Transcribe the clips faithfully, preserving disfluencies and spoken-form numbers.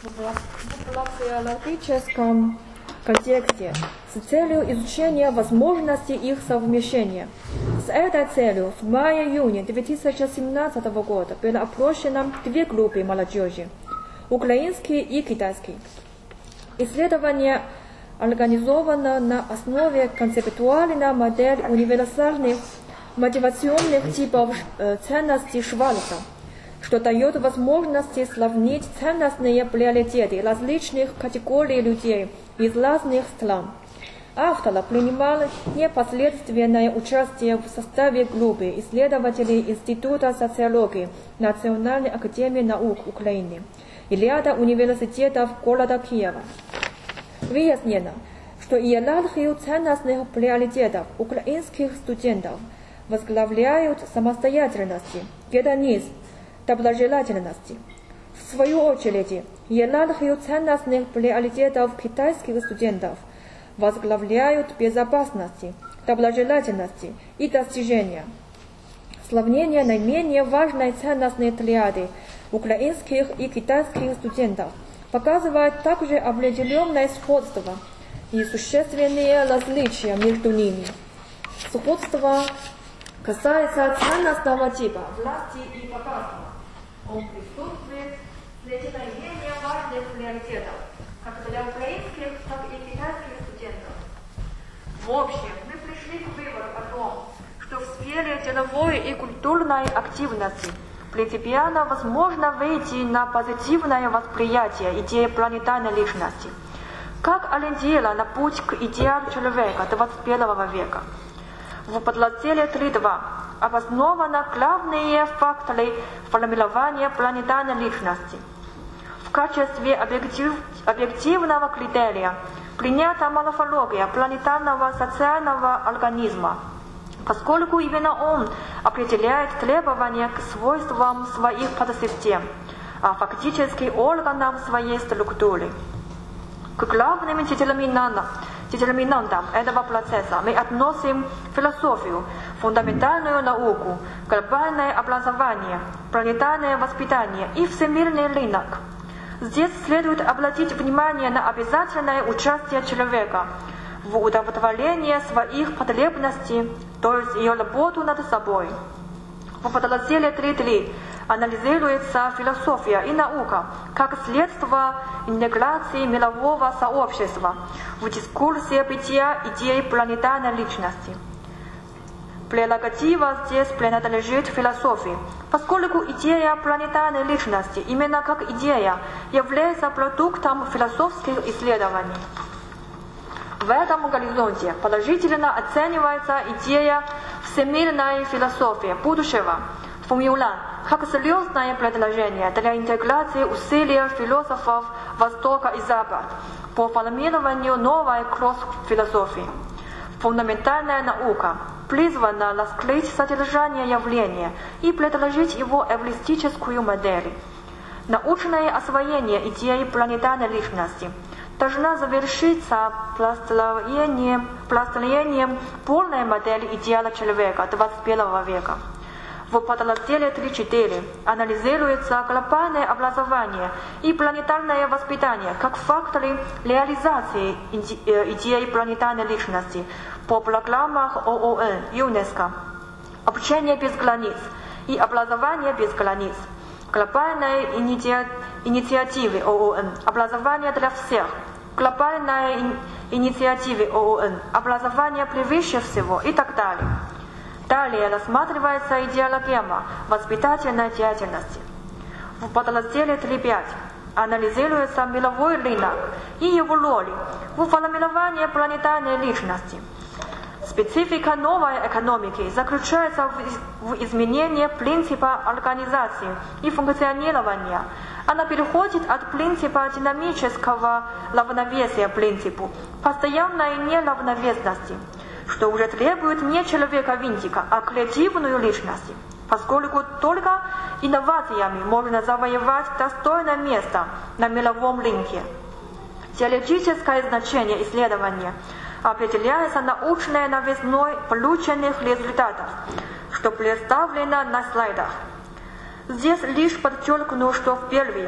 В классиологическом контексте с целью изучения возможности их совмещения. С этой целью в мае-июне две тысячи семнадцатого года было опрощено две группы молодежи – украинский и китайский. Исследование организовано на основе концептуальной модели универсальных мотивационных типов э, ценностей Шварца, что дает возможности сравнить ценностные приоритеты различных категорий людей из разных стран. Автор принимал непосредственное участие в составе группы исследователей Института социологии Национальной академии наук Украины и ряда университетов города Киева. Выяснено, что иерархию ценностных приоритетов украинских студентов возглавляют самостоятельности, гедонизм, доброжелательности. В свою очередь, иерархию ценностных приоритетов китайских студентов возглавляют безопасности, доброжелательности и достижения. Сравнение наименее важной ценностной триады украинских и китайских студентов показывает также определенное сходство и существенные различия между ними. Сходство касается ценностного типа власти и богатства. Он присутствует среди наименее важных приоритетов, как для украинских, так и китайских студентов. В общем, мы пришли к выводу о том, что в сфере деловой и культурной активности принципиально возможно выйти на позитивное восприятие идеи планетарной личности, как ориентира на путь к идеалу человека двадцать первого века. В подразделе три точка два обоснованы главные факторы формирования планетарной личности. В качестве объектив, объективного критерия принята морфология планетарного социального организма, поскольку именно он определяет требования к свойствам своих подсистем, а фактически органам своей структуры. К главным детерминантам, детерминантам этого процесса мы относим философию, фундаментальную науку, глобальное образование, планетарное воспитание и всемирный рынок. Здесь следует обратить внимание на обязательное участие человека в удовлетворении своих потребностей, то есть ее работу над собой. В подразделе три точка три анализируется философия и наука как следствие интеграции мирового сообщества в дискурсе бытия идеи планетарной личности. Прерогатива здесь принадлежит философии, поскольку идея планетарной личности именно как идея является продуктом философских исследований. В этом горизонте положительно оценивается идея всемирной философии будущего Фумиулан как серьезное предложение для интеграции усилий философов Востока и Запада по формированию новой кросс-философии. Фундаментальная наука призвана раскрыть содержание явления и предложить его эвристическую модель. Научное освоение идеи планетарной личности должна завершиться построением, построением полной модели идеала человека двадцать первого века. В подразделе три точка четыре анализируется глобальное образование и планетарное воспитание как факторы реализации идеи планетарной личности по программах ООН, ЮНЕСКО, обучение без границ и образование без границ, глобальные инициативы ООН, образование для всех, глобальная инициатива ООН, образование превыше всего и так далее. Далее рассматривается идеология воспитательной деятельности. В подразделе три точка пять анализируется мировой рынок и его роль в формировании планетарной личности. Специфика новой экономики заключается в изменении принципа организации и функционирования. Она переходит от принципа динамического равновесия к принципу постоянной неравновесности, что уже требует не человека-винтика, а креативную личность, поскольку только инновациями можно завоевать достойное место на мировом рынке. Теоретическое значение исследования определяется научной новизной полученных результатов, что представлено на слайдах. Здесь лишь подчеркну, что впервые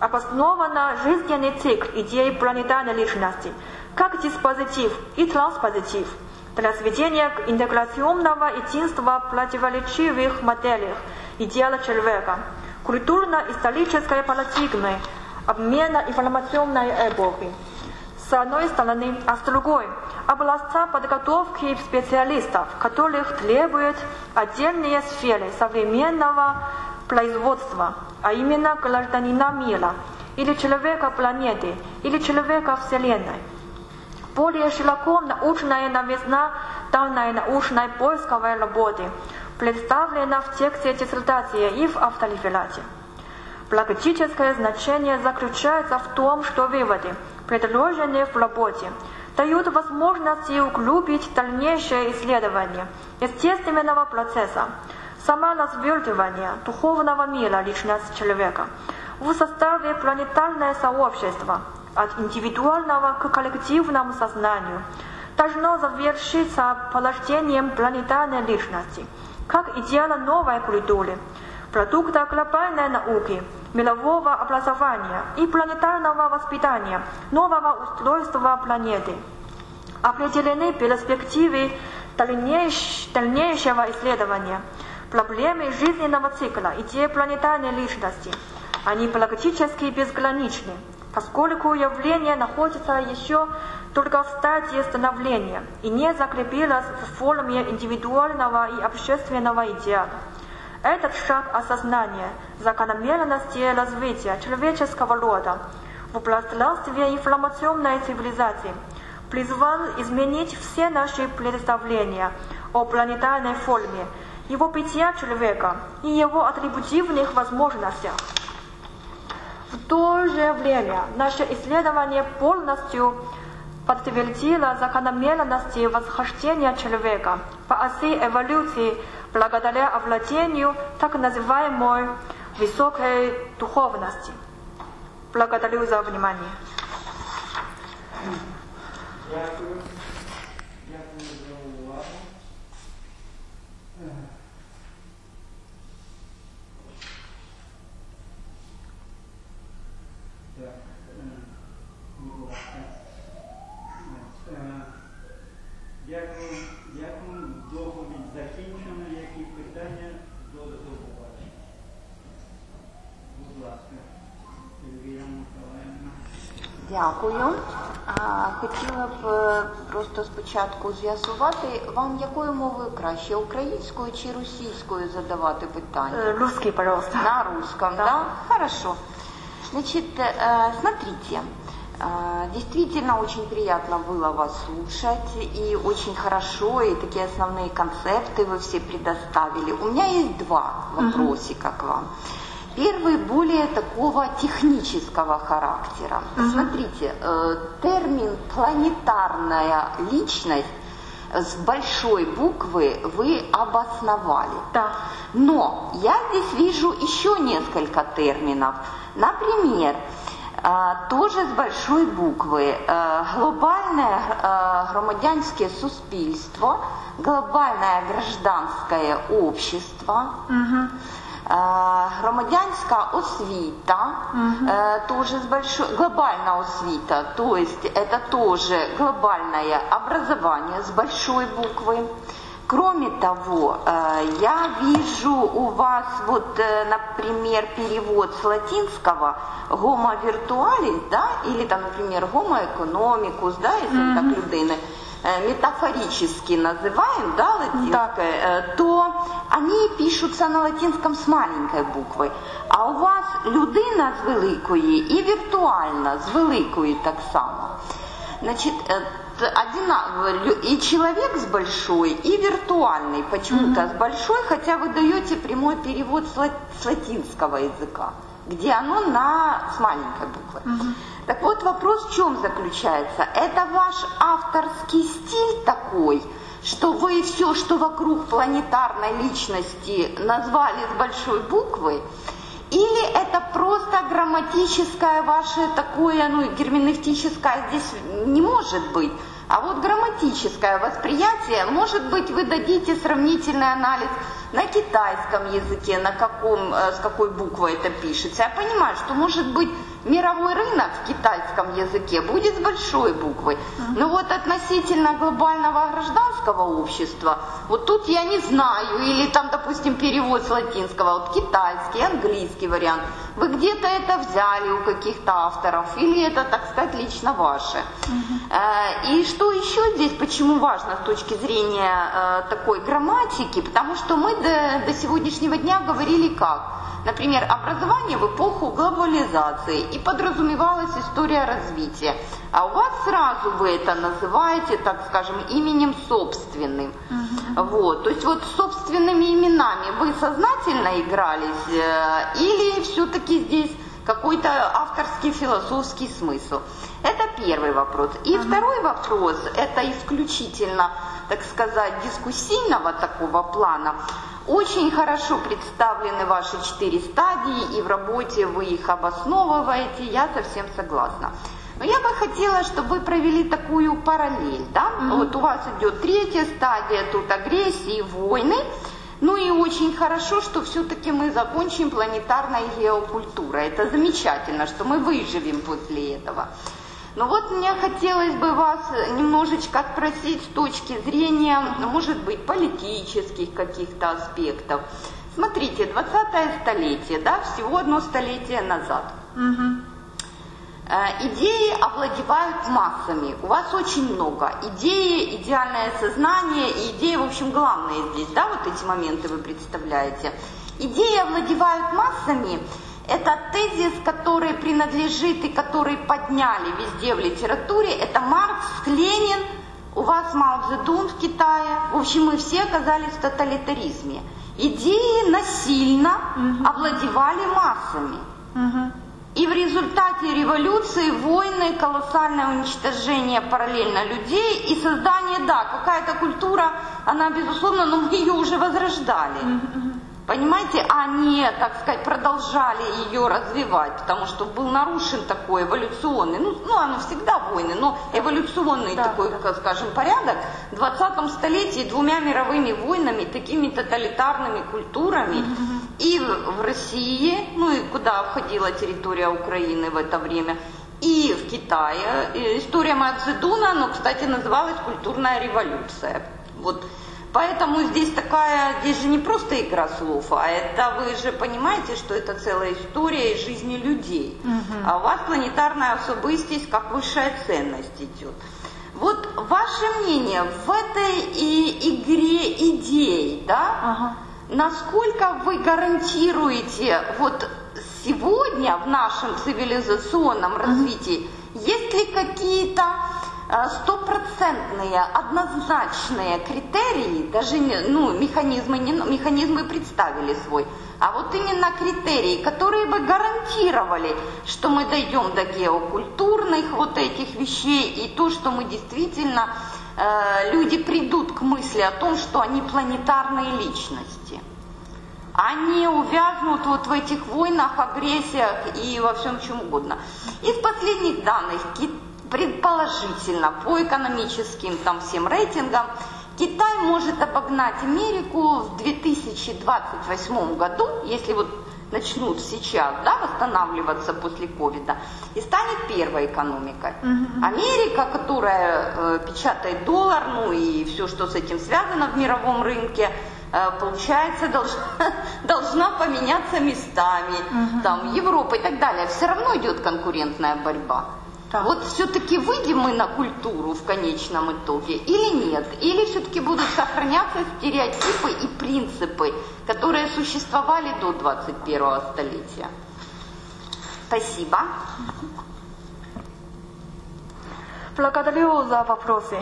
обоснована жизненный цикл идеи планетарной личности, как диспозитив и транспозитив для сведения к интеграционного единства противоречивых моделей идеала человека, культурно-исторической парадигмы, обмена информационной эпохи. С одной стороны, а с другой – образца подготовки специалистов, которых требуют отдельные сферы современного производства, а именно гражданина мира, или человека планеты, или человека Вселенной. Более широко научная новизна данной научной поисковой работы представлена в тексте диссертации и в автореферате. Практическое значение заключается в том, что выводы, предложенные в работе, дают возможность углубить дальнейшее исследование естественного процесса, саморазвертывания духовного мира личности человека в составе планетарного сообщества от индивидуального к коллективному сознанию должно завершиться порождением планетарной личности, как идеала новой культуры, продукта глобальной науки, мирового образования и планетарного воспитания, нового устройства планеты. Определены перспективы дальнейшего исследования проблемы жизненного цикла, идеи планетарной личности. Они практически безграничны, поскольку явление находится еще только в стадии становления и не закрепилось в форме индивидуального и общественного идеала. Этот шаг осознания закономерности развития человеческого рода в пространстве информационной цивилизации призван изменить все наши представления о планетарной форме, его бытия человека и его атрибутивных возможностях. В то же время наше исследование полностью подтвердило закономерности восхождения человека по оси эволюции благодаря овладению так называемой высокой духовности. Благодарю за внимание. Дякую. Дякую за увагу. Так, будь ласка. Дякую. Дякую. Доповідь закінчено. Які питання до доповідача? Будь ласка. Ельвіра Миколаївна. Дякую. А, хотіла б просто спочатку з'ясувати, вам якою мовою краще, українською чи російською задавати питання? Русский, пожалуйста. На русском, да? Да? Хорошо. Значит, э, смотрите, э, действительно очень приятно было вас слушать, и очень хорошо, и такие основные концепты вы все предоставили. У меня есть два вопросика uh-huh. к вам. Первый более такого технического характера. Uh-huh. Смотрите, э, термин «планетарная личность» с большой буквы вы обосновали. Да. Но я здесь вижу еще несколько терминов. Например, э, тоже с большой буквы э, глобальное э, громадянское суспільство, глобальное гражданское общество, uh-huh. громадянська освіта, uh-huh. тоже с большой, глобальная освіта, то есть это тоже глобальное образование с большой буквы. Кроме того, я вижу у вас, вот, например, перевод с латинского homo virtualis, да, или там, например, homo economicus, да, если mm-hmm. так людини метафорически называем, да, латинской, да. то они пишутся на латинском с маленькой буквы. А у вас людина з великої і віртуальна з великої так само. Значит, один, и человек с большой, и виртуальный почему-то mm-hmm. с большой, хотя вы даете прямой перевод с, лат, с латинского языка, где оно на, с маленькой буквы. Mm-hmm. Так вот, вопрос в чем заключается? Это ваш авторский стиль такой, что вы все, что вокруг планетарной личности, назвали с большой буквы, или это просто грамматическое ваше такое, ну, герменевтическое здесь не может быть, а вот грамматическое восприятие, может быть, вы дадите сравнительный анализ на китайском языке, на каком, с какой буквой это пишется. Я понимаю, что, может быть, Мировой рынок в китайском языке будет с большой буквы. Но вот относительно глобального гражданского общества, вот тут я не знаю, или там, допустим, перевод с латинского, вот китайский, английский вариант. Вы где-то это взяли у каких-то авторов, или это, так сказать, лично ваше. Uh-huh. И что еще здесь, почему важно с точки зрения такой грамматики, потому что мы до, до сегодняшнего дня говорили как? Например, образование в эпоху глобализации, и подразумевалась история развития. А у вас сразу вы это называете, так скажем, именем собственным. Uh-huh. Вот. То есть вот с собственными именами вы сознательно игрались, э, или все-таки здесь какой-то авторский философский смысл? Это первый вопрос. И uh-huh. второй вопрос, это исключительно, так сказать, дискуссийного такого плана. Очень хорошо представлены ваши четыре стадии, и в работе вы их обосновываете, я совсем согласна. Но я бы хотела, чтобы вы провели такую параллель, да? Mm-hmm. Вот у вас идет третья стадия, тут агрессии, войны. Ну и очень хорошо, что все-таки мы закончим планетарной геокультурой. Это замечательно, что мы выживем после этого. Но вот мне хотелось бы вас немножечко спросить с точки зрения, может быть, политических каких-то аспектов. Смотрите, двадцатое столетие, да, всего одно столетие назад. Угу. Идеи овладевают массами. У вас очень много. Идеи, идеальное сознание и идеи, в общем, главные здесь, да, вот эти моменты вы представляете. Идеи овладевают массами. Это тезис, который принадлежит и который подняли везде в литературе. Это Маркс, Ленин, у вас Мао Цзэдун в Китае. В общем, мы все оказались в тоталитаризме. Идеи насильно угу. овладевали массами. Угу. И в результате революции, войны, колоссальное уничтожение параллельно людей и создание, да, какая-то культура, она, безусловно, но мы ее уже возрождали. Угу. Понимаете, они, так сказать, продолжали ее развивать, потому что был нарушен такой эволюционный, ну, ну оно всегда войны, но эволюционный да, такой, да. скажем, порядок в двадцатом столетии двумя мировыми войнами, такими тоталитарными культурами, mm-hmm. и в, в России, ну и куда входила территория Украины в это время, и в Китае. И история Мао Цзэдуна, но, кстати, называлась «Культурная революция». Вот. Поэтому здесь такая, здесь же не просто игра слов, а это вы же понимаете, что это целая история из жизни людей. Угу. А у вас планетарная особистость как высшая ценность идет. Вот ваше мнение в этой и, игре идей, да, ага. насколько вы гарантируете вот сегодня в нашем цивилизационном угу. развитии, есть ли какие-то стопроцентные, однозначные критерии, даже ну, механизмы, не, механизмы представили свой, а вот именно критерии, которые бы гарантировали, что мы дойдем до геокультурных вот этих вещей и то, что мы действительно, э, люди придут к мысли о том, что они планетарные личности. Они увязнут вот в этих войнах, агрессиях и во всем чем угодно. Из последних данных, предположительно, по экономическим там всем рейтингам, Китай может обогнать Америку в две тысячи двадцать восьмом году, если вот начнут сейчас, да, восстанавливаться после ковида, и станет первой экономикой. Mm-hmm. Америка, которая э, печатает доллар, ну и все, что с этим связано в мировом рынке, э, получается, должна, должна поменяться местами, mm-hmm. там, Европа и так далее. Все равно идет конкурентная борьба. Так. Вот все-таки выйдем мы на культуру в конечном итоге или нет? Или все-таки будут сохраняться стереотипы и принципы, которые существовали до двадцать первого столетия? Спасибо. Благодарю за вопросы.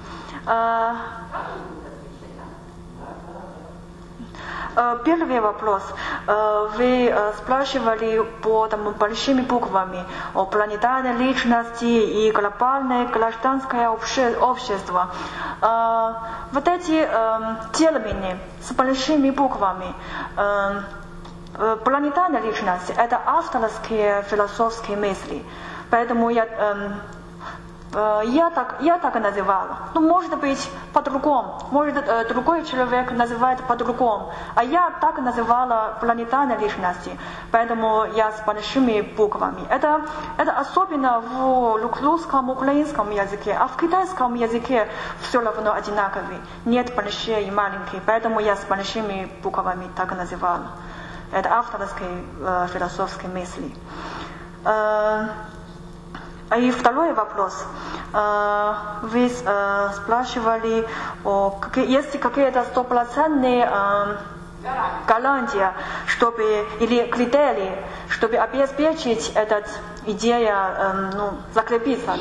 Первый вопрос. Вы спрашивали под большими буквами о планетарной личности и глобальное гражданское общество. Вот эти термины с большими буквами. Планетарная личность – это авторские философские мысли. Поэтому я Я так, я так и называла. Ну, может быть, по-другому. Может, э, другой человек называет по-другому. А я так называла планетарные личности. Поэтому я с большими буквами. Это, это особенно в русском, украинском языке. А в китайском языке все равно одинаковые. Нет большие и маленькие. Поэтому я с большими буквами так называла. Это авторские э, философские мысли. Э, И второй вопрос. Вы спрашивали, есть какие-то стопроцентные гарантии, чтобы, или критерии, чтобы обеспечить эту идею, ну, закрепиться?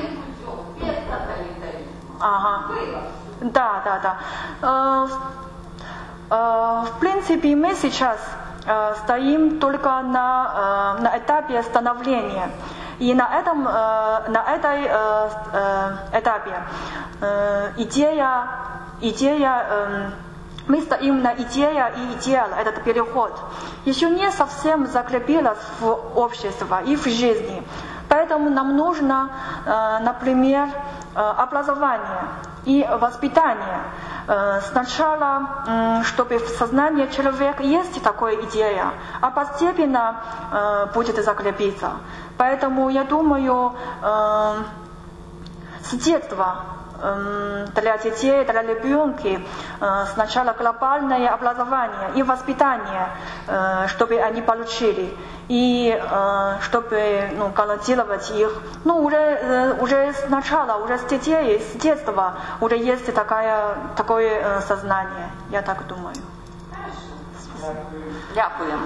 Ага. Да, да, да. В принципе, мы сейчас стоим только на, на этапе становления. И на этом, на этой этапе идея, идея, мы стоим на идея и идеал, этот переход, еще не совсем закрепилась в обществе и в жизни. Поэтому нам нужно, например, образование и воспитание. Сначала, чтобы в сознании человека есть такая идея, а постепенно будет закрепиться. Поэтому я думаю, с детства для детей, для ребенка сначала глобальное образование и воспитание, чтобы они получили, и чтобы, ну, гарантировать их. Ну, уже, уже сначала, уже с детей, с детства уже есть такая, такое сознание, я так думаю. Дякую.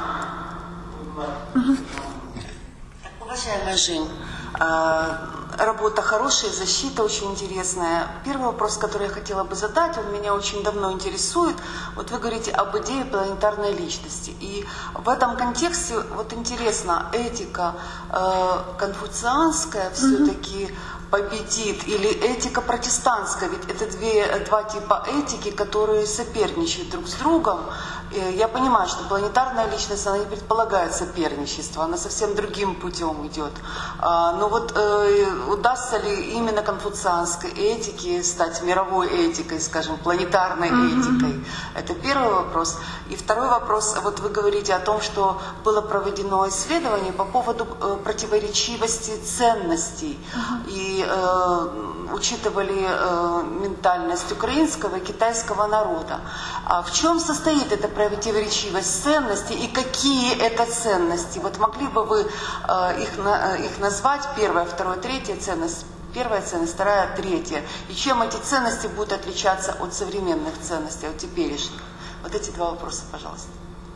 Уважаемая Жень, работа хорошая, защита очень интересная. Первый вопрос, который я хотела бы задать, он меня очень давно интересует. Вот вы говорите об идее планетарной личности. И в этом контексте, вот интересно, этика конфуцианская все-таки победит, или этика протестантская, ведь это две, два типа этики, которые соперничают друг с другом. Я понимаю, что планетарная личность, она не предполагает соперничество, она совсем другим путем идет. Но вот удастся ли именно конфуцианской этике стать мировой этикой, скажем, планетарной этикой? Это первый вопрос. И второй вопрос, вот вы говорите о том, что было проведено исследование по поводу противоречивости ценностей. И э, учитывали э, ментальность украинского и китайского народа. А в чем состоит эта противоречивость ценностей и какие это ценности? Вот могли бы вы э, их, на, их назвать? Первая, вторая, третья ценность. Первая ценность, вторая, третья. И чем эти ценности будут отличаться от современных ценностей, от теперешних? Вот эти два вопроса, пожалуйста.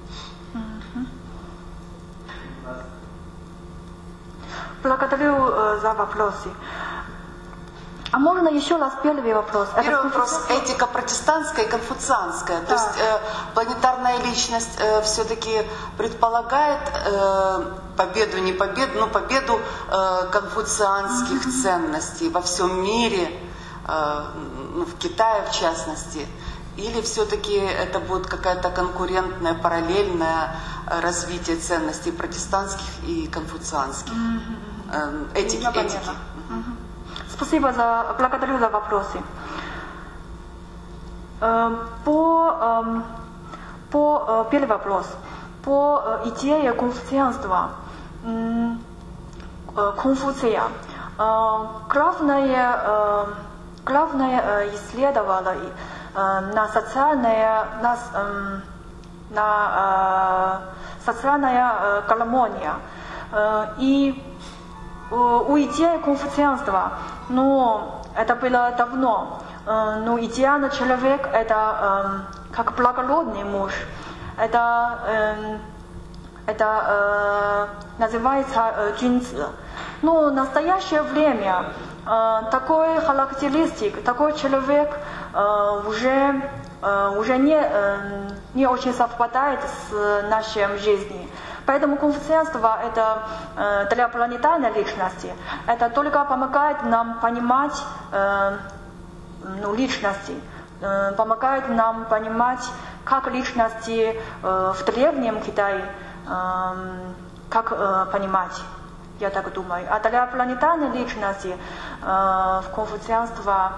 Благодарю э, за вопросы. А можно еще раз первый вопрос? Первый Это вопрос – этика протестантская и конфуцианская. Да. То есть э, планетарная личность э, все-таки предполагает э, победу, не победу, но победу э, конфуцианских mm-hmm. ценностей во всем мире, э, ну, в Китае в частности. Или все-таки это будет какая-то конкурентная, параллельное развитие ценностей протестантских и конфуцианских, э, этики, этики. Mm-hmm. Спасибо за, благодарю за вопросы. По, по первый вопрос. По идее конфуцианства, Конфуция, главное, главное исследовало на социальное, на, на социальная гармония. И у идеи конфуцианства, ну, это было давно, но идеальный человек – это как благородный муж, это, это называется джинцы. Но в настоящее время такой характеристик, такой человек уже, уже не, не очень совпадает с нашей жизнью. Поэтому конфуцианство это э, для планетарной личности, это только помогает нам понимать э, ну, личности, э, помогает нам понимать, как личности э, в древнем Китае, э, как э, понимать. я так думаю. А для планетарной личности э, конфуцианство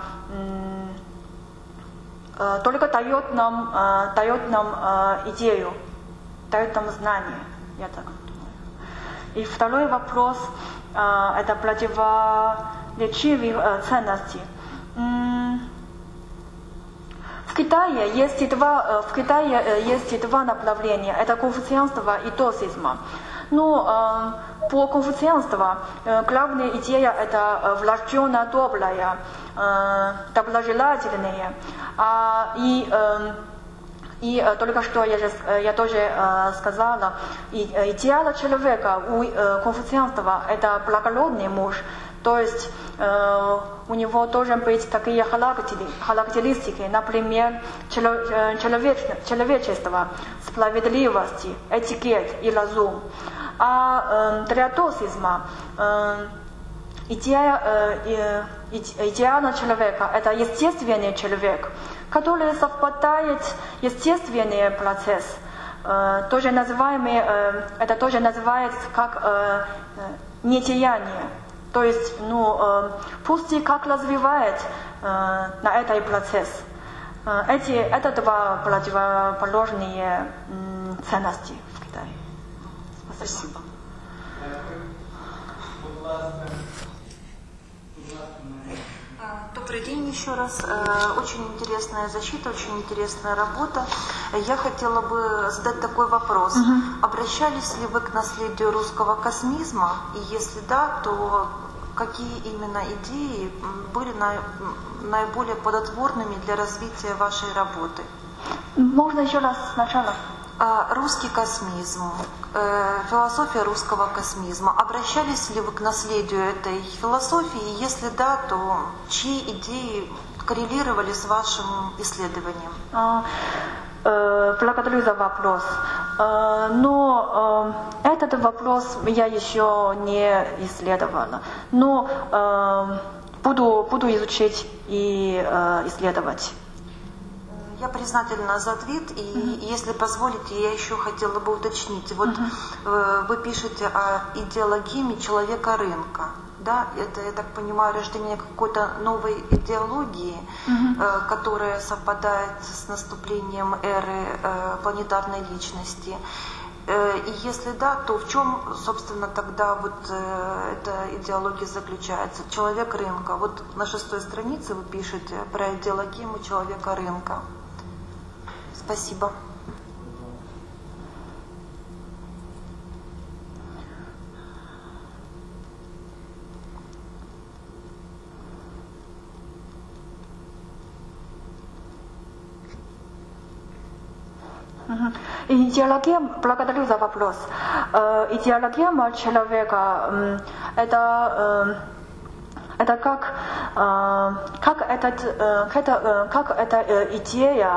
э, только дает нам, э, дает нам э, идею, дает нам знание, я так думаю. И второй вопрос э, это противоречивые э, ценности. В Китае есть два, в Китае есть два направления. Это конфуцианство и даосизм. Но э, по конфуцианству э, главная идея это врожденно добрая, э, доброжелательная. А, и э, и э, только что я, же, я тоже э, сказала, и, э, идеал человека у э, конфуцианства это благородный муж. То есть э, у него должен быть такие характеристики, например, человечество, справедливость, этикет и разум. А э, для даосизма э, идея, э, идеального человека это естественный человек, который совпадает естественный процесс. Э, тоже называемый, э, это тоже называется как э, недеяние. То есть, ну, э, пусть как развивает э, на этот процесс. Э, эти, это два противоположные э, ценности в Китае. Спасибо. Добрый день еще раз. Очень интересная защита, очень интересная работа. Я хотела бы задать такой вопрос. Uh-huh. Обращались ли вы к наследию русского космизма? И если да, то какие именно идеи были наиболее плодотворными для развития вашей работы? Можно еще раз сначала? Русский космизм, философия русского космизма. Обращались ли вы к наследию этой философии? И если да, то чьи идеи коррелировали с вашим исследованием? Благодарю за вопрос. Но этот вопрос я еще не исследовала. Но буду, буду изучить и исследовать. Я признательна за ответ, и uh-huh. если позволите, я еще хотела бы уточнить. Вот uh-huh. вы пишете о идеологии человека рынка. Да, это, я так понимаю, рождение какой-то новой идеологии, uh-huh. которая совпадает с наступлением эры планетарной личности. И если да, то в чем, собственно, тогда вот эта идеология заключается? Человек рынка. Вот на шестой странице вы пишете про идеологию человека рынка. Спасибо. Идеология, благодарю за вопрос. Идеология человека это это как как этот это как эта идея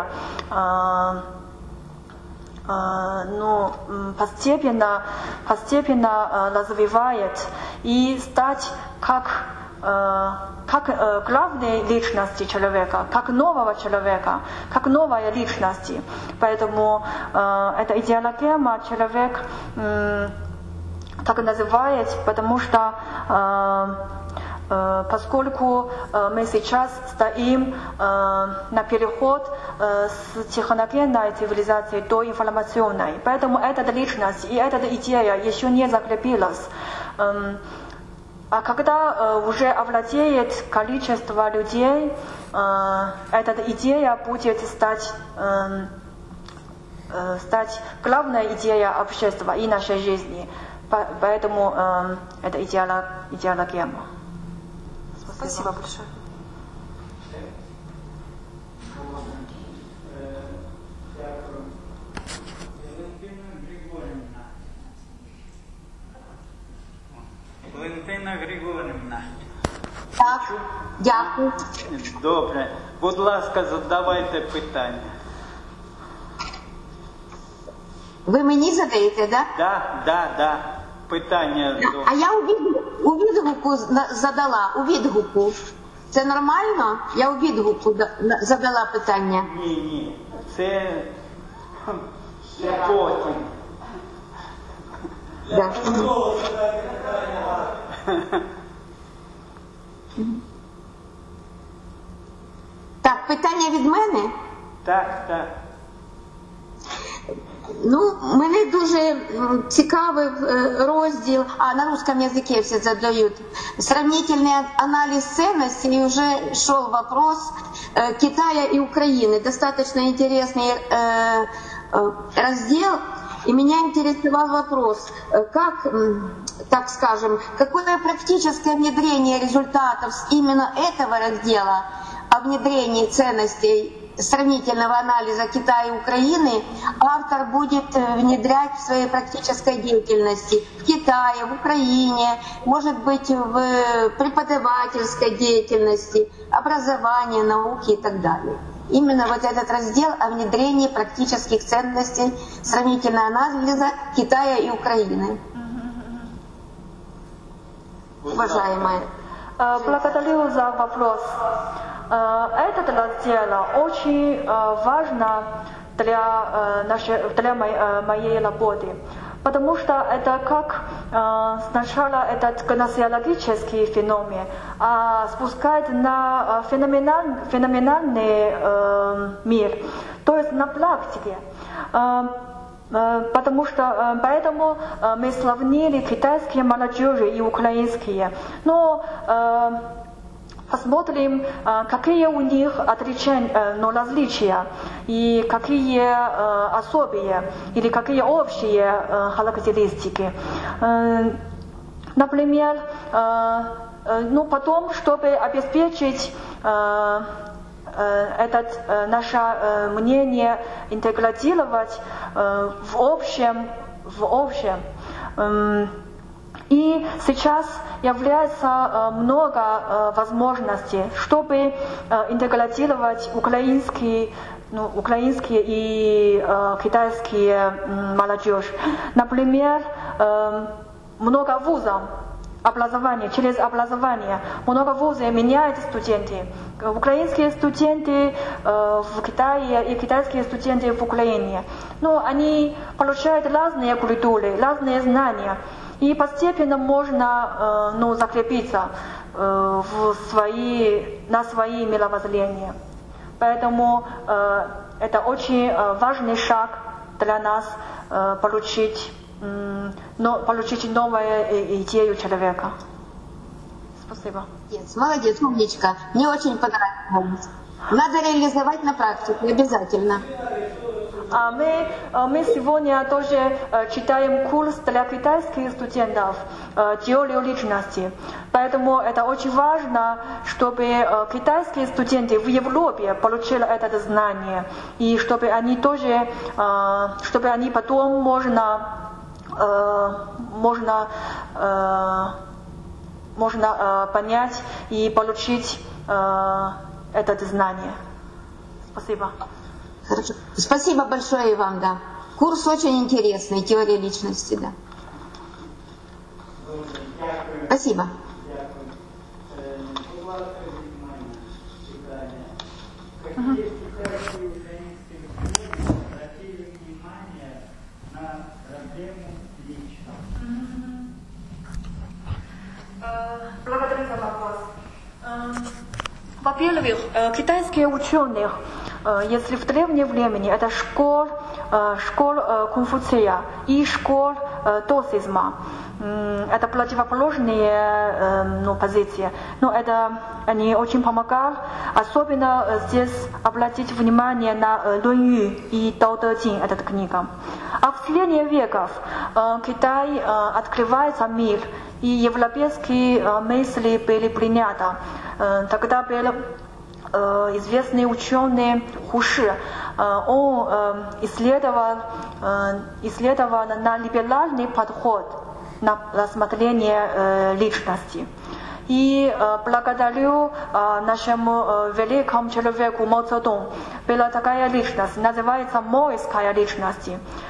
ну постепенно постепенно развивает и стать как как э, главной личности человека, как нового человека, как новая личность. Поэтому э, эта идеология человек э, так называет, потому что э, э, поскольку э, мы сейчас стоим э, на переход э, с техногенной цивилизации до информационной, поэтому эта личность и эта идея еще не закрепилась. Э, А когда э, уже овладеет количество людей, э, эта идея будет стать, э, э, стать главной идеей общества и нашей жизни. Поэтому э, это идеология. Спасибо. Спасибо большое. Валентина Григорівна. Так, дякую. Добре. Будь ласка, задавайте питання. Ви мені задаєте, так? Да, да, да. Питання. Да. До... А я у, від... у відгуку задала, у відгуку. Це нормально? Я у відгуку задала питання. Ні, ні. Це, це потім. Да. Так, питання від мене? Так, так. Ну, мене дуже цікавив розділ, а на русском языке все задают, сравнительный анализ ценностей, и уже шел вопрос Китая и Украины. Достаточно интересный раздел, и меня интересовал вопрос, как, так скажем, какое практическое внедрение результатов именно этого раздела о внедрении ценностей сравнительного анализа Китая и Украины автор будет внедрять в своей практической деятельности в Китае, в Украине, может быть, в преподавательской деятельности, образовании, науке и так далее. Именно вот этот раздел о внедрении практических ценностей сравнительного анализа Китая и Украины. Уважаемая. Благодарю за вопрос. Этот раздел очень важен для, нашей, для моей работы, потому что это как сначала этот гносеологический феномен, а спускает на феноменальный, феноменальный мир, то есть на практике. Потому что поэтому мы сравнили китайские молодежи и украинские. Но посмотрим, какие у них отличия, но различия и какие особые или какие общие характеристики. Например, ну потом, чтобы обеспечить это наше мнение интегрировать в общем, в общем. И сейчас является много возможностей, чтобы интегрировать украинские, ну, украинские и китайские молодежь. Например, много вузов. Образование, через образование. Много вузов меняют студенты. Украинские студенты э, в Китае и китайские студенты в Украине. Но они получают разные культуры, разные знания. И постепенно можно э, ну, закрепиться э, в свои, на свои мировоззрения. Поэтому э, это очень э, важный шаг для нас э, получить но получить новую идею человека. Спасибо. Молодец, молодец, умничка. Мне очень понравилось. Надо реализовать на практике, обязательно. А мы, мы сегодня тоже читаем курс для китайских студентов «Теорию личности». Поэтому это очень важно, чтобы китайские студенты в Европе получили это знание. И чтобы они тоже, чтобы они потом можно можно, можно понять и получить это знание. Спасибо. Хорошо. Спасибо большое и вам, да. Курс очень интересный, теория личности, да. Спасибо. Благодарю за вопрос. Во-первых, китайские ученые, если в древнем времени, это школ, школ Конфуция и школ даосизма. Это противоположные ну, позиции. Но это они очень помогают. Особенно здесь обратить внимание на Лунью и Дао Дэ Цзин, эта книга. А в течение веков Китай открывается мир, и европейские мысли были приняты. Тогда был известный ученый Хуши. Он исследовал, исследовал на либеральный подход на рассмотрение личности. И благодарю нашему великому человеку Мао Цзэдун была такая личность, называется моэская личность.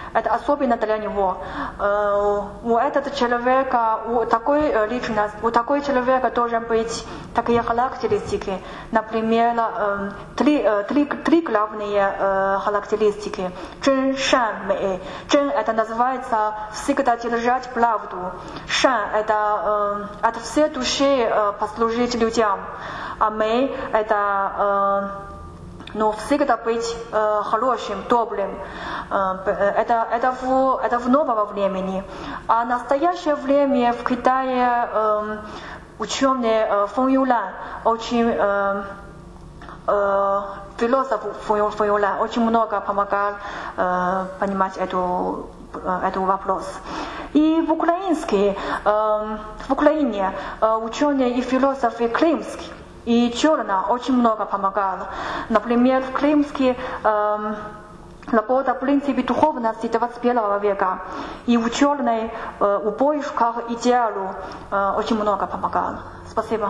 это особенно для него. У этого человека, у такой личности, у такой человека должен быть такие характеристики. Например, три, три, три главные характеристики. Чен, шан, мэй. Чен это называется всегда держать правду. Шан это от всей души послужить людям. А мэй это но всегда быть э, хорошим, добрым. Э, это, это, в, это в нового времени. А в настоящее время в Китае э, ученый э, Фэн Юлань, очень э, э, философ Фэн Юлань, очень много помогал э, понимать эту, э, этот вопрос. И в украинской, э, в Украине э, ученые и философы Крымский и Черна очень много помогало. Например, в Крымске э, работа в принципе духовности двадцать первого века. И в Черной э, у поисках идеалу э, очень много помогало. Спасибо.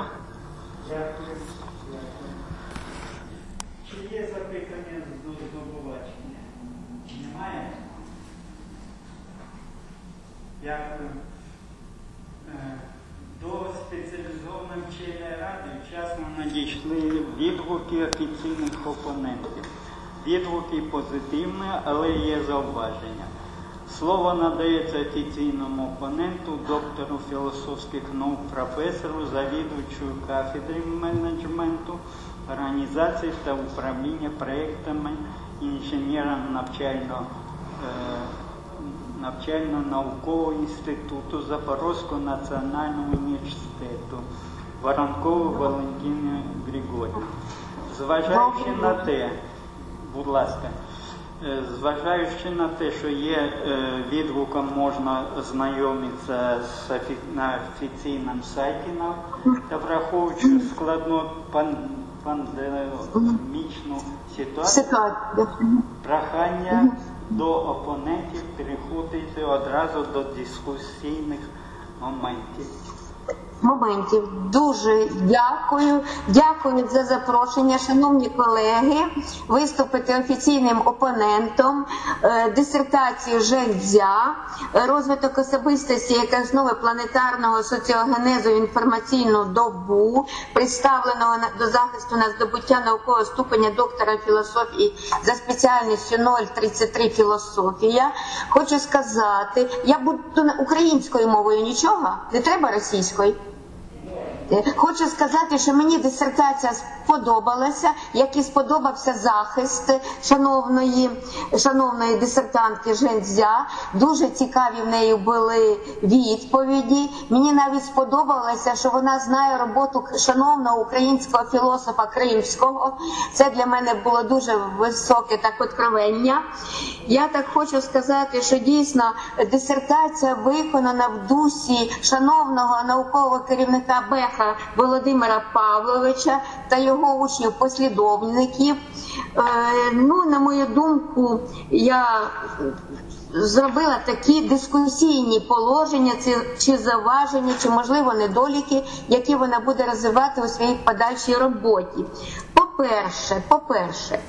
Чи є запитання до здобувачення? Немає? Дякую. До спеціалізованої вченої ради вчасно надійшли відгуки офіційних опонентів. Відгуки позитивні, але є зауваження. Слово надається офіційному опоненту, доктору філософських наук, професору, завідувачу кафедри менеджменту, організації та управління проєктами інженерам навчального навчально-наукового інституту Запорізького національного університету Воронкову Валентину Григорівну. Зважаючи на те, будь ласка, зважаючи на те, що є відгуком, можна знайомитися на офіційному сайті, та враховуючи складну пандемічну ситуацію, прохання до опонентів переходити одразу до дискусійних моментів. Моментів. Дуже дякую. Дякую за запрошення, шановні колеги, виступити офіційним опонентом е, дисертації Жень-Дзя «Розвиток особистості як основи планетарного соціогенезу в інформаційну добу», представленого до захисту на здобуття наукового ступеня доктора філософії за спеціальністю нуль тридцять три філософія. Хочу сказати, я буду українською мовою, нічого? Не треба російською? Хочу сказати, що мені дисертація сподобалася, як і сподобався захист шановної, шановної дисертантки Жень-Дзя. Дуже цікаві в неї були відповіді. Мені навіть сподобалося, що вона знає роботу шановного українського філософа Кримського. Це для мене було дуже високе так откровення. Я так хочу сказати, що дійсно дисертація виконана в дусі шановного наукового керівника Беха Володимира Павловича та його учнів-послідовників. Ну, на мою думку, я зробила такі дискусійні положення чи зауваження, чи, можливо, недоліки, які вона буде розвивати у своїй подальшій роботі. По-перше, по-перше,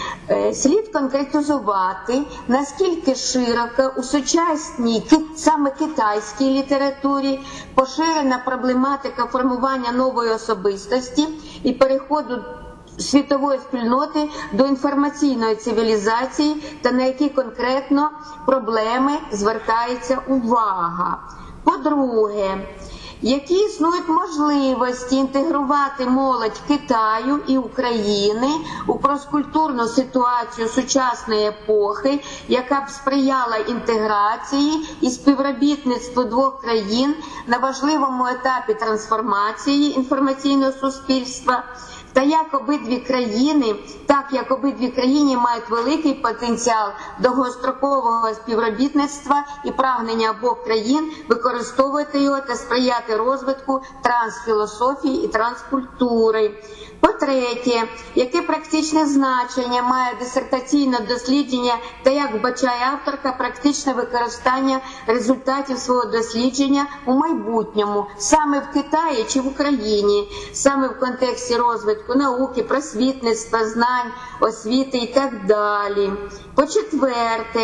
слід конкретизувати, наскільки широко у сучасній, саме китайській літературі поширена проблематика формування нової особистості і переходу світової спільноти до інформаційної цивілізації та на які конкретно проблеми звертається увага. По-друге, які існують можливості інтегрувати молодь Китаю і України у крос-культурну ситуацію сучасної епохи, яка б сприяла інтеграції і співробітництву двох країн на важливому етапі трансформації інформаційного суспільства, та як обидві країни, так як обидві країни мають великий потенціал довгострокового співробітництва і прагнення обох країн використовувати його та сприяти розвитку трансфілософії і транскультури. По-третє, яке практичне значення має дисертаційне дослідження та як вбачає авторка практичне використання результатів свого дослідження у майбутньому, саме в Китаї чи в Україні, саме в контексті розвитку науки, просвітництва, знань, освіти і так далі. По-четверте,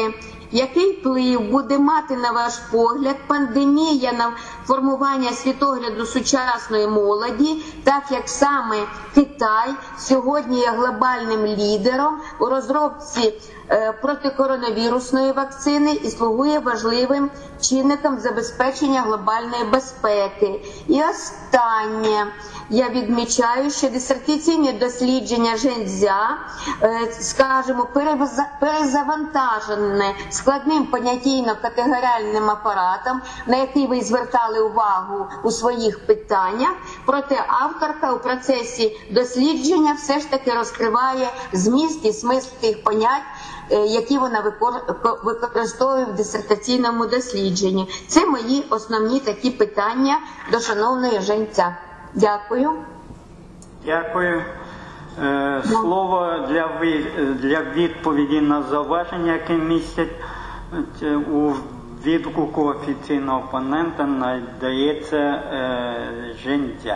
Який вплив буде мати, на ваш погляд, пандемія на формування світогляду сучасної молоді, так як саме Китай сьогодні є глобальним лідером у розробці протикоронавірусної вакцини і слугує важливим чинником забезпечення глобальної безпеки? І останнє. Я відмічаю, що дисертаційні дослідження Женцзя, скажімо, перезавантажене складним понятійно-категоріальним апаратом, на який ви звертали увагу у своїх питаннях, проте авторка у процесі дослідження все ж таки розкриває зміст і смисл тих понять, які вона використовує в дисертаційному дослідженні. Це мої основні такі питання до шановної Женця. Дякую. Дякую. Слово для, для відповіді на зауваження, яке містять у відгуку офіційного опонента, надається Женця.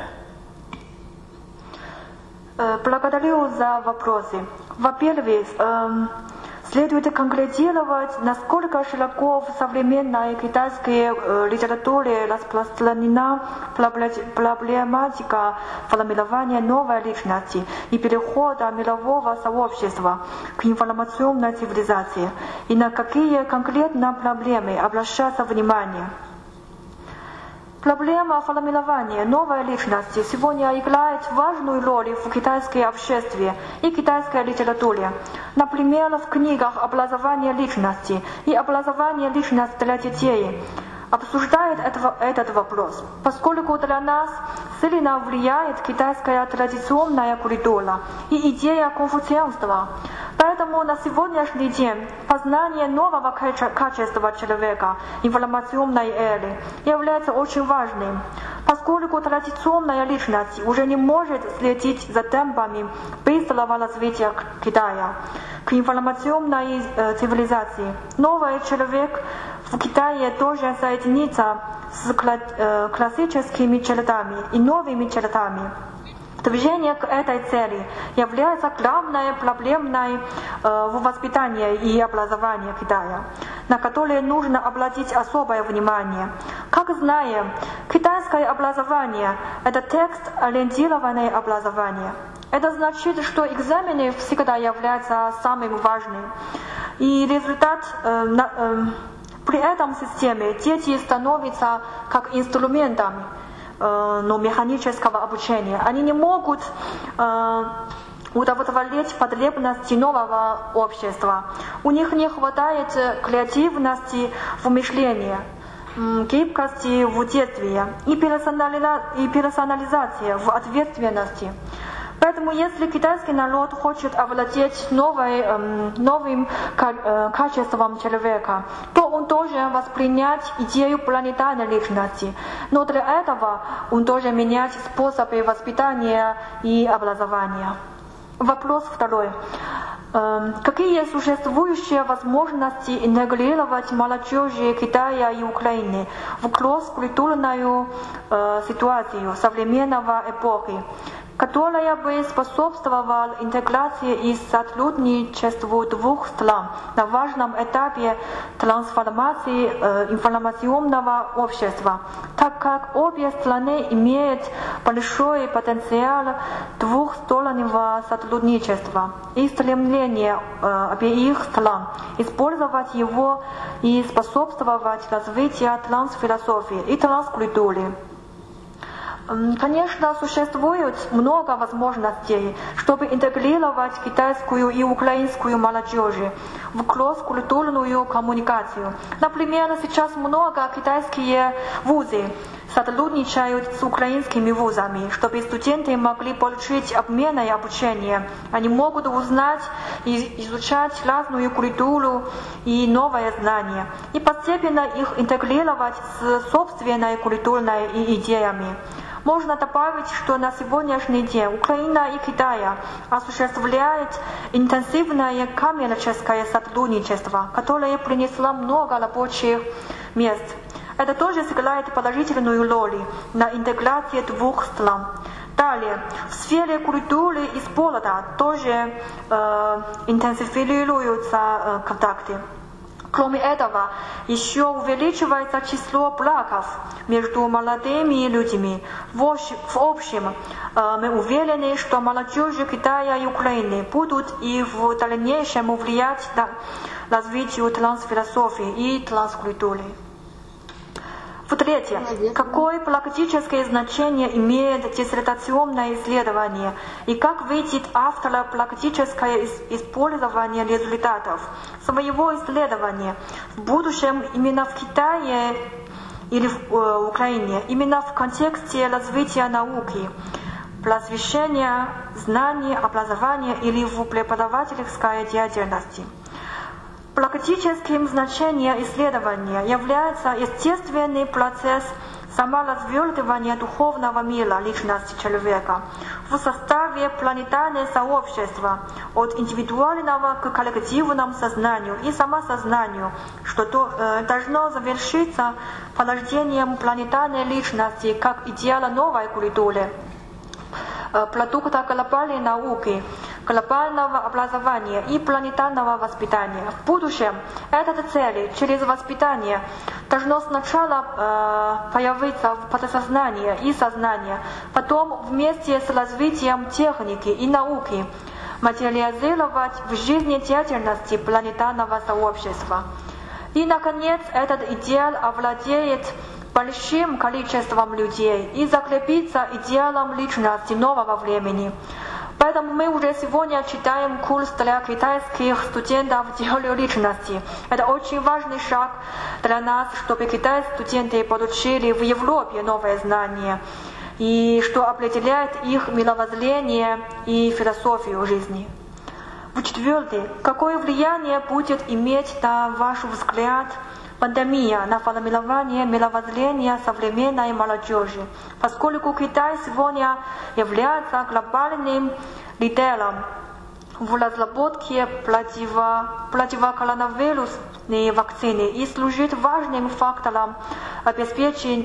Благодарю за вопросы. Во-первых, эм, следует конкретизировать, насколько широко в современной китайской э, литературе распространена проблематика формирования новой личности и перехода мирового сообщества к информационной цивилизации, и на какие конкретно проблемы обращается внимание. Проблема формирования новой личности сегодня играет важную роль в китайской обществе и китайской литературе. Например, в книгах «Образование личности» и «Образование личности для детей» обсуждает это, этот вопрос, поскольку для нас сильно влияет китайская традиционная культура и идея конфуцианства. Поэтому на сегодняшний день познание нового качества человека, информационной эры, является очень важным, поскольку традиционная личность уже не может следить за темпами быстрого развития Китая к информационной э, цивилизации. Новый человек в Китае должен соединиться с э, классическими чертами и новыми чертами. Движение к этой цели является главной проблемой э, в воспитании и образовании Китая, на которое нужно обратить особое внимание. Как знаем, китайское образование – это текст-ориентированное образование. Это значит, что экзамены всегда являются самым важным. И результат э, на, э, при этом системе дети становятся как инструментами, но механического обучения. Они не могут э, удовлетворить потребности нового общества. У них не хватает креативности в мышлении, гибкости в действии и персонализации в ответственности. Поэтому, если китайский народ хочет овладеть новой, эм, новым э, качеством человека, то он должен воспринять идею планетарной личности. Но для этого он должен менять способы воспитания и образования. Вопрос второй. Эм, какие существующие возможности интегрировать молодежи Китая и Украины в кросс-культурную э, ситуацию современного эпохи, которая бы способствовала интеграции и сотрудничеству двух стран на важном этапе трансформации э, информационного общества, так как обе страны имеют большой потенциал двухстороннего сотрудничества и стремление э, обеих стран использовать его и способствовать развитию трансфилософии и транскультуры. Конечно, существует много возможностей, чтобы интегрировать китайскую и украинскую молодежь в кросс-культурную коммуникацию. Например, сейчас много китайские вузы сотрудничают с украинскими вузами, чтобы студенты могли получить обменное обучение. Они могут узнать и изучать разную культуру и новые знания, и постепенно их интегрировать с собственной культурной идеями. Можно добавить, что на сегодняшний день Украина и Китай осуществляют интенсивное коммерческое сотрудничество, которое принесло много рабочих мест. Это тоже сыграет положительную роль на интеграции двух стран. Далее, в сфере культуры и спорта тоже э, интенсифицируются э, контакты. Кроме этого, еще увеличивается число браков между молодыми людьми. В общем, мы уверены, что молодежь Китая и Украины будут и в дальнейшем влиять на развитие трансфилософии и транскультуры. В-третьих, какое практическое значение имеет диссертационное исследование и как видит автор практическое использование результатов своего исследования в будущем именно в Китае или в э, Украине, именно в контексте развития науки, просвещения, знаний, образования или в преподавательской деятельности. Практическим значением исследования является естественный процесс саморазвертывания духовного мира личности человека в составе планетарного сообщества от индивидуального к коллективному сознанию и самосознанию, что то, э, должно завершиться порождением планетарной личности как идеала новой культуры, э, продукта глобальной науки, глобального образования и планетарного воспитания. В будущем эта цель через воспитание должно сначала э, появиться в подсознании и сознании, потом вместе с развитием техники и науки материализировать в жизнедеятельности планетарного сообщества. И, наконец, этот идеал овладеет большим количеством людей и закрепится идеалом личности нового времени. Поэтому мы уже сегодня читаем курс для китайских студентов теорию личности. Это очень важный шаг для нас, чтобы китайские студенты получили в Европе новые знания, и что определяет их мировоззрение и философию жизни. В-четвертых, какое влияние будет иметь, на ваш взгляд, пандемия на формирование мировоззрения современной молодежи, поскольку Китай сегодня является глобальным лидером в разработке противо, противокоронавирусной вакцины и служит важным фактором обеспечения,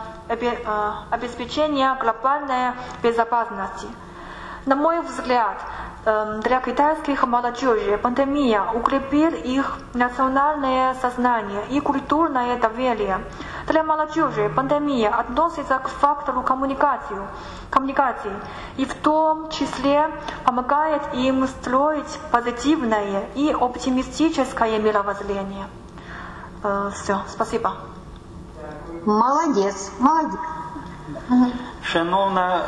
обеспечения глобальной безопасности. На мой взгляд, для китайских молодежи пандемия укрепит их национальное сознание и культурное доверие. Для молодежи пандемия относится к фактору коммуникации, коммуникации и в том числе помогает им строить позитивное и оптимистическое мировоззрение. Все, спасибо. Молодец, молодец. Шановна,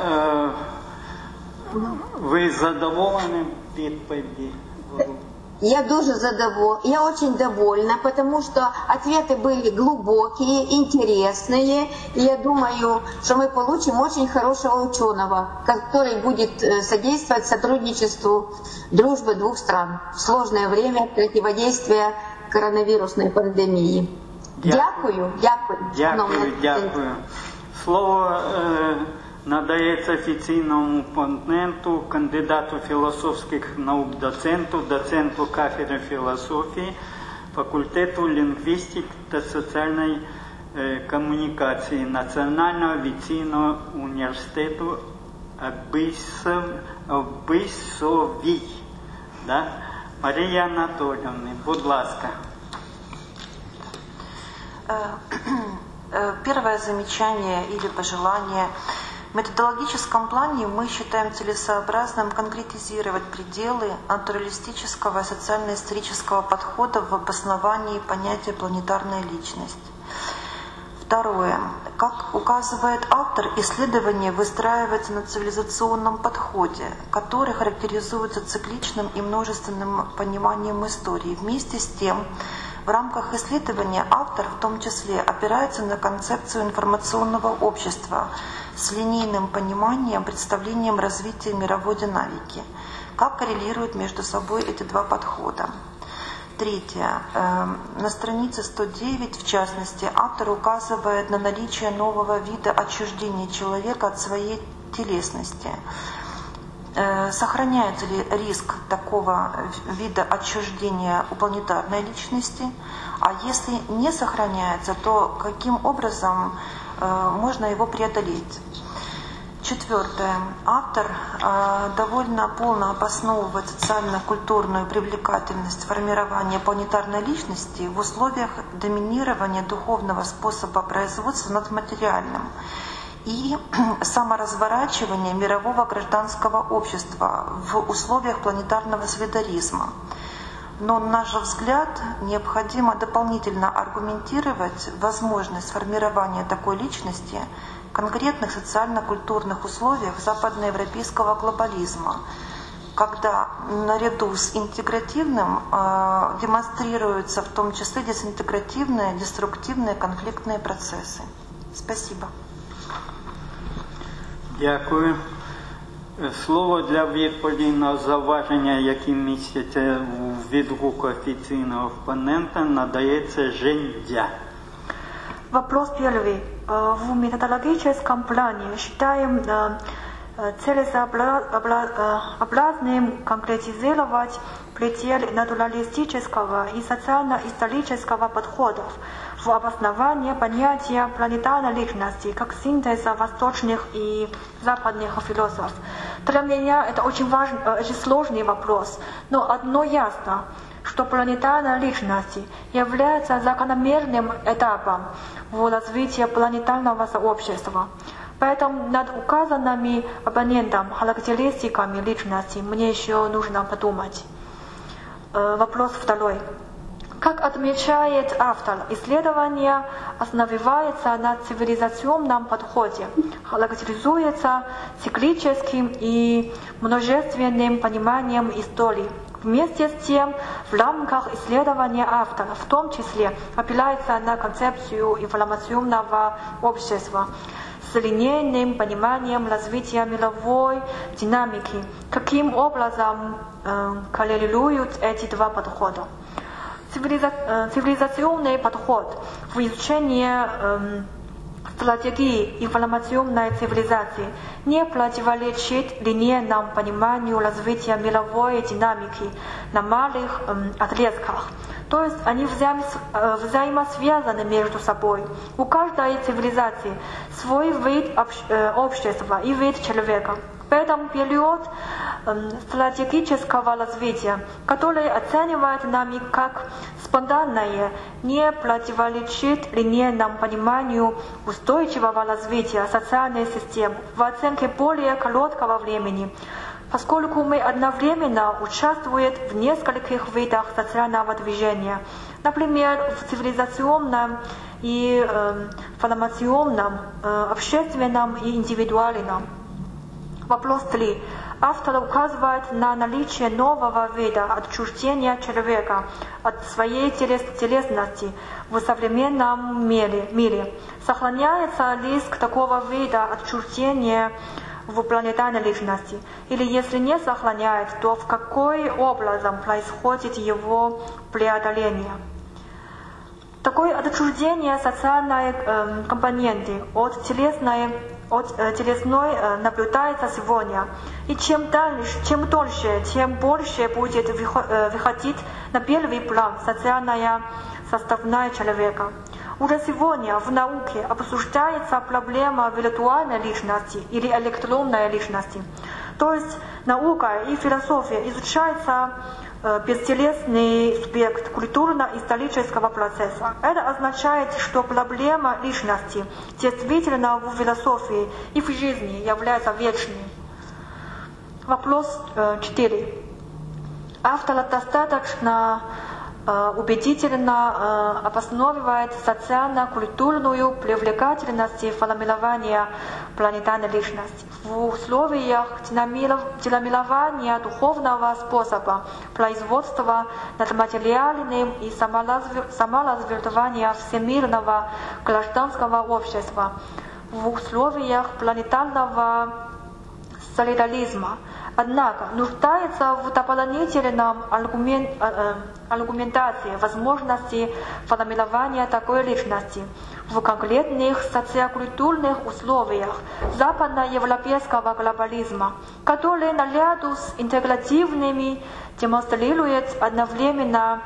ви задоволені відповіді? Я дуже задовольна, я очень довольна, потому что ответы были глубокие, интересные, и я думаю, что мы получим очень хорошего ученого, который будет содействовать сотрудничеству, дружбе двух стран в сложное время противодействия коронавирусной пандемии. Дякую, дякую. Дякую, дякую. Слово е, надається офіційному опоненту, кандидату філософських наук, доценту, доценту кафедри філософії, факультету лінгвістики та соціальної е, комунікації Національного авіаційного університету Обисовій. Да? Марія Анатоліївна, будь ласка. Первое замечание или пожелание. В методологическом плане мы считаем целесообразным конкретизировать пределы натуралистического и социально-исторического подхода в обосновании понятия планетарная личность. Второе. Как указывает автор, исследование выстраивается на цивилизационном подходе, который характеризуется цикличным и множественным пониманием истории. Вместе с тем, в рамках исследования автор в том числе опирается на концепцию информационного общества с линейным пониманием, представлением развития мировой динамики. Как коррелируют между собой эти два подхода? Третье. На странице сто девять, в частности, автор указывает на наличие нового вида отчуждения человека от своей телесности. Сохраняется ли риск такого вида отчуждения у планетарной личности? А если не сохраняется, то каким образом можно его преодолеть? Четвертое. Автор э, довольно полно обосновывает социально-культурную привлекательность формирования планетарной личности в условиях доминирования духовного способа производства над материальным и саморазворачивания мирового гражданского общества в условиях планетарного солидаризма. Но, на наш взгляд, необходимо дополнительно аргументировать возможность формирования такой личности в конкретных социально-культурных условиях западноевропейского глобализма, когда наряду с интегративным э, демонстрируются в том числе дезинтегративные, деструктивные конфликтные процессы. Спасибо. Дякую. Слово для відповіді на зауваження, які містяться в відгуку офіційного опонента, надається Жендя. Вопрос первый. В методологическом плане считаем целесообразным конкретизировать пределы натуралистического и социально-исторического подходов в обоснование понятия планетарной личности как синтеза восточных и западных философов. Для меня это очень важный, очень сложный вопрос, но одно ясно, что планетарная личность является закономерным этапом в развитии планетарного сообщества. Поэтому над указанными оппонентом характеристиками личности мне еще нужно подумать. Вопрос второй. Как отмечает автор, исследование основывается на цивилизационном подходе, характеризуется циклическим и множественным пониманием истории. Вместе с тем, в рамках исследования автора, в том числе, опирается на концепцию информационного общества с линейным пониманием развития мировой динамики. Каким образом э, коррелируют эти два подхода? Цивилиза... Э, цивилизационный подход в изучении э, стратегии информационной цивилизации не противоречит линейному пониманию развития мировой динамики на малых э, отрезках. То есть они взаим... э, взаимосвязаны между собой. У каждой цивилизации свой вид об... э, общества и вид человека. Поэтому период э, стратегического развития, который оценивает нами как спонтанное, не противоречит линейному пониманию устойчивого развития социальной системы в оценке более короткого времени, поскольку мы одновременно участвуем в нескольких видах социального движения, например, в цивилизационном и э, формационном, э, общественном и индивидуальном. Вопрос три. Автор указывает на наличие нового вида отчуждения человека от своей телесности в современном мире. мире. Сохраняется риск такого вида отчуждения в планетарной личности? Или если не сохраняется, то в какой образом происходит его преодоление? Такое отчуждение социальной э, компоненты от телесной от э, телесной э, наблюдается сегодня. И чем дальше, чем дольше, тем больше будет э, выходить на первый план социальная составная человека. Уже сегодня в науке обсуждается проблема виртуальной личности или электронной личности. То есть наука и философия изучается э, бестелесный аспект культурно-исторического процесса. Это означает, что проблема личности действительно в философии и в жизни является вечной. Вопрос четыре. Э, Автор достаточно э, убедительно э, обосновывает социально-культурную привлекательность формирования планетарной личности в условиях динамирования духовного способа производства над материальным и саморазвертывания всемирного гражданского общества в условиях планетарного солидаризма. Однако нуждается в дополнительном аргумент, э, аргументации возможности формирования такой личности в конкретных социокультурных условиях западноевропейского глобализма, который наряду с интегративными демонстрирует одновременно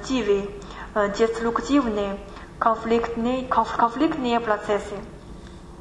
деструктивные, конфликтные, конфликтные процессы.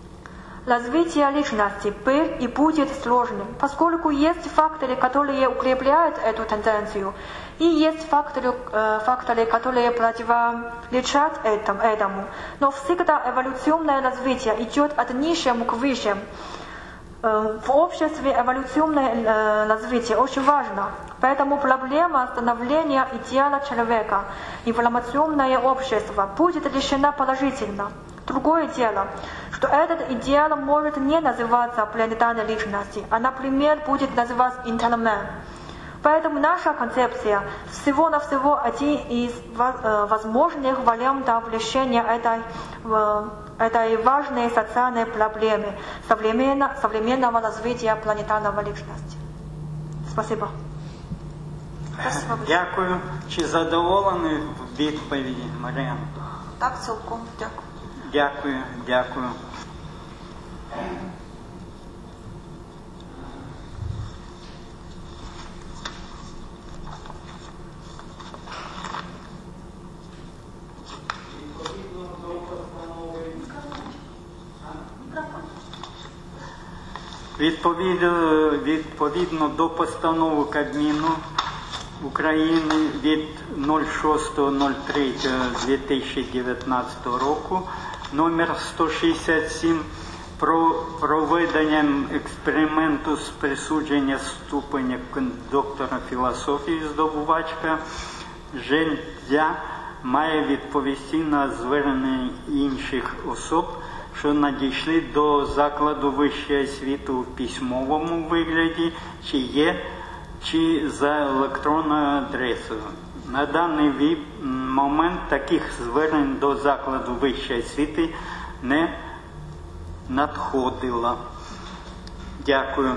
Развитие личности был и будет сложным, поскольку есть факторы, которые укрепляют эту тенденцию, и есть факторы, э, факторы которые противоречат этому, этому. Но всегда эволюционное развитие идет от низшего к высшему. Э, в обществе эволюционное э, развитие очень важно, поэтому проблема становления идеала человека, информационное общество, будет решена положительно. Другое дело, что этот идеал может не называться планетарной личностью, а, например, будет называться интермен. Поэтому наша концепция всего-навсего один из возможных вариантов решения этой, этой важной социальной проблемы современного, современного развития планетарного личности. Спасибо. Дякую. Чи задоволені відповіді, Мар'яна? Так, цілком. Дякую. Дякую, дякую. Відповідно, відповідно до постанови Кабміну України від шостого третього дві тисячі дев'ятнадцятого року номер сто шістдесят сім про проведення експерименту з присудження ступеня доктора філософії здобувачка Жень Дзя має відповісти на звернення інших особ, що надійшли до закладу вищої освіти у письмовому вигляді, чи є, чи за електронною адресою. На даний момент таких звернень до закладу вищої освіти не надходило. Дякую.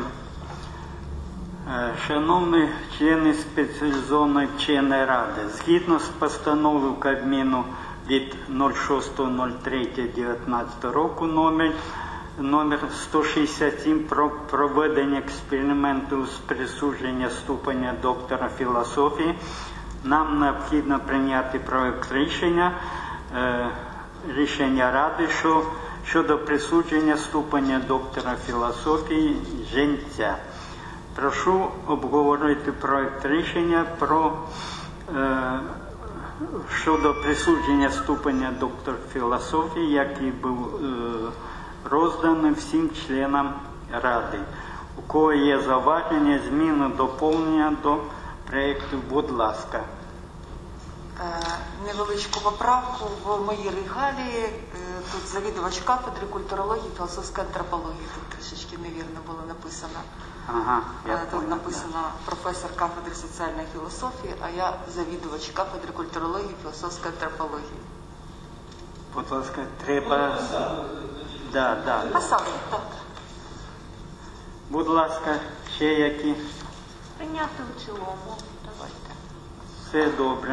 Шановні члени спеціалізованої вченої ради, згідно з постановою Кабміну від шостого третього дев'ятнадцятого року номер, номер сто шістдесят сім про проведення експерименту з присудження ступеня доктора філософії, нам необхідно прийняти проект рішення, е, рішення Ради що, щодо присудження ступеня доктора філософії Жень Дзя. Прошу обговорити проект рішення про е, щодо присудження ступеня доктора філософії, який був е, розданий всім членам Ради. У кого є зауваження, зміни, доповнення до проєкту, будь ласка. Невеличку поправку в моїй регалії. Тут завідувач кафедри культурології, філософської антропології. Тут трішечки невірно було написано. Ага, я Тут понял, написано да. професор кафедри соціальної філософії, а я завідувач кафедри культурології, філософської антропології. Будь ласка, треба... Да, да. Посади, так. Будь ласка, ще які? Прийняти у цілому. Давайте. Все добре.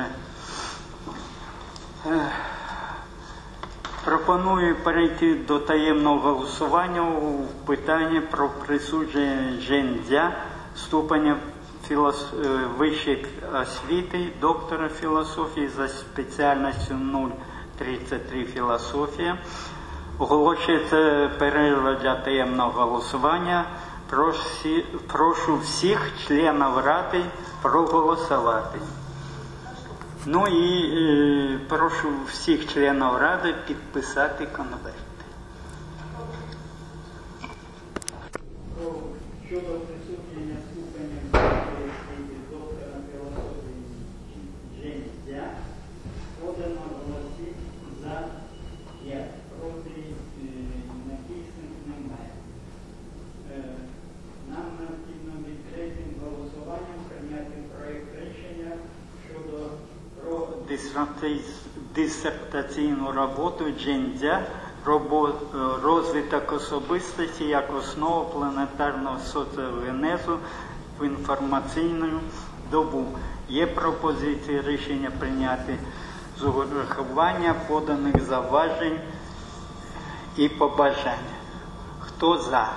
Пропоную перейти до таємного голосування у питанні про присудження Жень Дзя ступеня філос... вищої освіти доктора філософії за спеціальністю нуль тридцять три філософія. Оголошується перерва для таємного голосування. Прошу, прошу всіх членів Ради проголосувати. Ну і е, прошу всіх членів Ради підписати конверт. Щодо присудження ступеня доктора філософії Жень Дзя подано голосів за п'ять, проти написаних немає. Нам необхідно від третім голосуванням прийняти проєкт рішення щодо про дисертаційну роботу Жень Дзя розвиток особистості як основа планетарного соціогенезу в інформаційну добу. Є пропозиції рішення прийняти з урахування поданих зауважень і побажань. Хто за?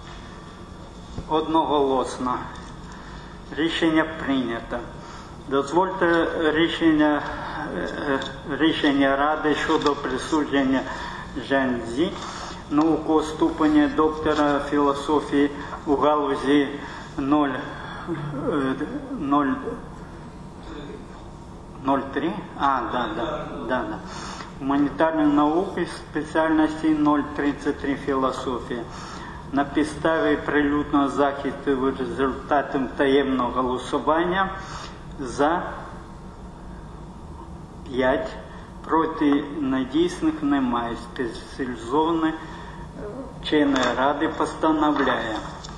Одноголосно. Рішення прийнято. Дозвольте рішення, рішення Ради щодо присудження Жень Дзі наукового ступеня доктора філософії у галузі нуль три, а, да, да, да, да. Гуманітарної науки спеціальності нуль тридцять три філософія. На підставі прилюдного захисту результатом таємного голосування за п'ять, проти недійсних немає. Спеціалізованої вченої ради постановляє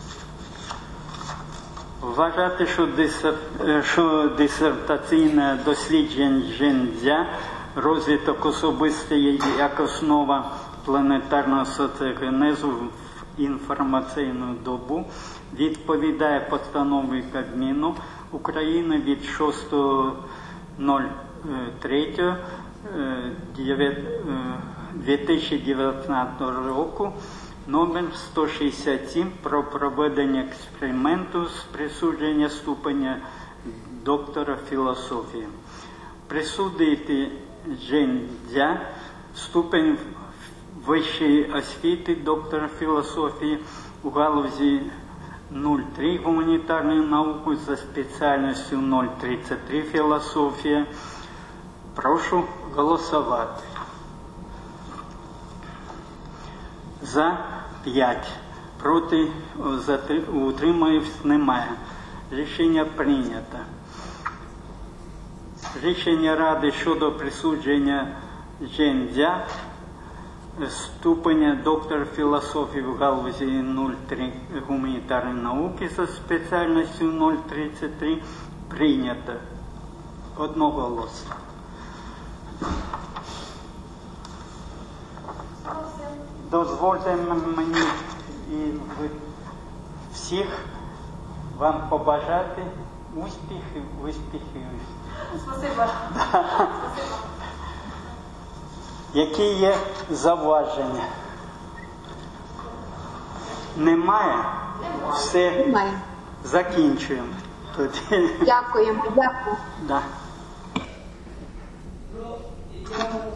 вважати, що, дисер... що дисертаційне дослідження Джен-Дзя, розвиток особистої як основа планетарного соціогенезу в інформаційну добу, відповідає постанові Кабміну України від шостого третього дві тисячі дев'ятнадцятого року номер сто шістдесят сім про проведення експерименту з присудження ступеня доктора філософії. Присудити Джен-Дзя ступень вищої освіти доктора філософії у галузі нуль три гуманітарної науки за спеціальністю нуль тридцять три філософія. Прошу голосувати. За п'ять. Проти утримуюсь немає. Рішення прийнято. Рішення Ради щодо присудження Джен-Дзя ступеня доктора філософії в галузі нуль три гуманітарної науки за спеціальністю нуль тридцять три прийнято одноголосно. Дозвольте мені і всіх вам побажати успіхів, успіхів. Спасибо. Які є зауваження? Немає? Все. Немає. Закінчуємо. Тоді. Дякуємо, дякую. Да. Про